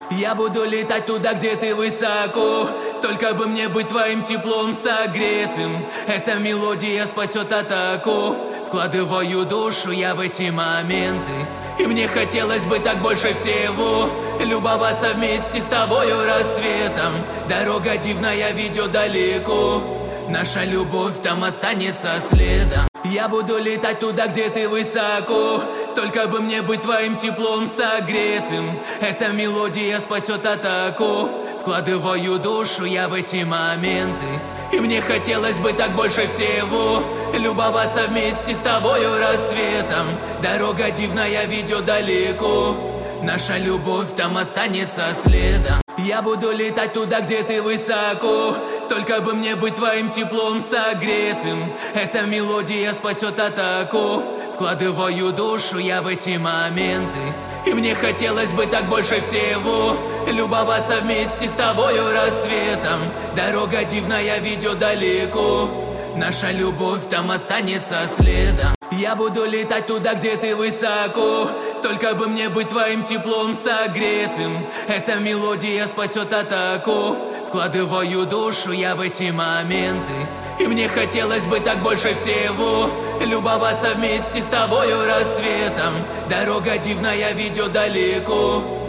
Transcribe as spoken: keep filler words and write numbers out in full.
Я буду летать туда, где ты высоко, только бы мне быть твоим теплом согретым. Эта мелодия спасет от оков. Вкладываю душу я в эти моменты, и мне хотелось бы так больше всего любоваться вместе с тобою рассветом. Дорога дивная ведет далеко, наша любовь там останется следом. Я буду летать туда, где ты высоко, только бы мне быть твоим теплом согретым. Эта мелодия спасет от оков. Вкладываю душу я в эти моменты, и мне хотелось бы так больше всего любоваться вместе с тобою рассветом. Дорога дивная ведет далеко, наша любовь там останется следом. Я буду летать туда, где ты высоко, только бы мне быть твоим теплом согретым. Эта мелодия спасет от оков. Вкладываю душу я в эти моменты, и мне хотелось бы так больше всего любоваться вместе с тобою рассветом. Дорога дивная ведет далеко, наша любовь там останется следом. Я буду летать туда, где ты высоко, только бы мне быть твоим теплом согретым. Эта мелодия спасет от оков. Вкладываю душу я в эти моменты, и мне хотелось бы так больше всего любоваться вместе с тобою рассветом. Дорога дивная ведет далеко,